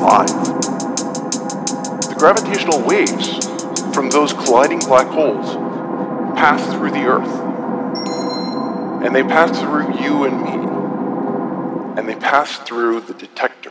alive. The gravitational waves from those colliding black holes pass through the Earth. And they pass through you and me. And they pass through the detector.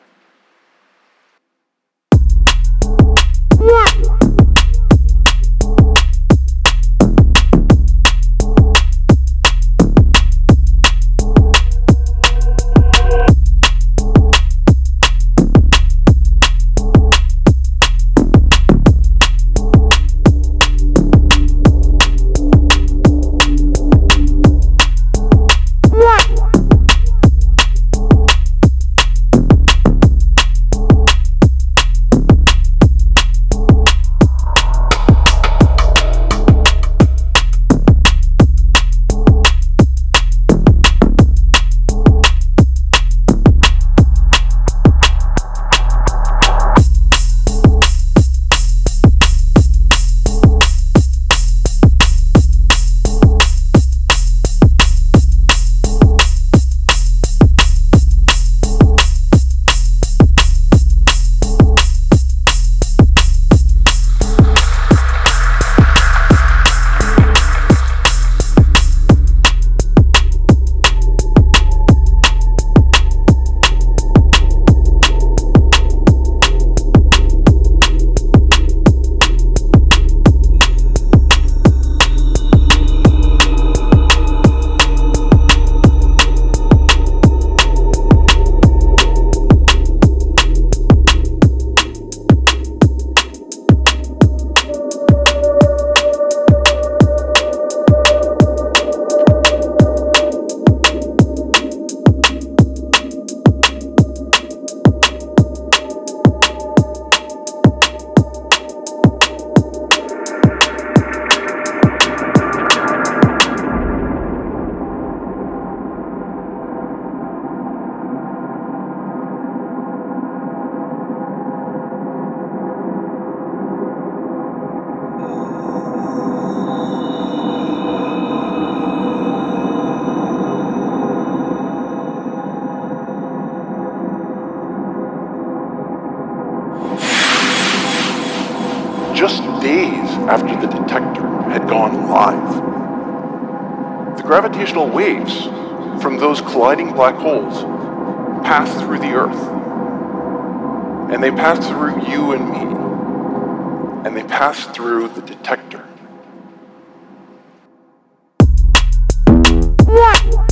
Just days after the detector had gone live, the gravitational waves from those colliding black holes pass through the Earth. And they pass through you and me. And they pass through the detector.